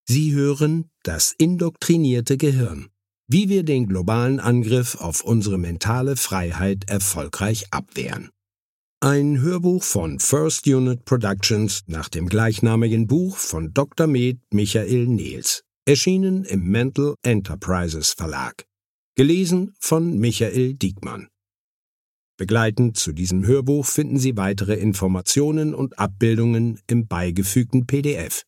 Sie hören das indoktrinierte Gehirn. Wie wir den globalen Angriff auf unsere mentale Freiheit erfolgreich abwehren. Ein Hörbuch von First Unit Productions nach dem gleichnamigen Buch von Dr. Med Michael Nehls. Erschienen im Mental Enterprises Verlag. Gelesen von Michael Diekmann. Begleitend zu diesem Hörbuch finden Sie weitere Informationen und Abbildungen im beigefügten PDF.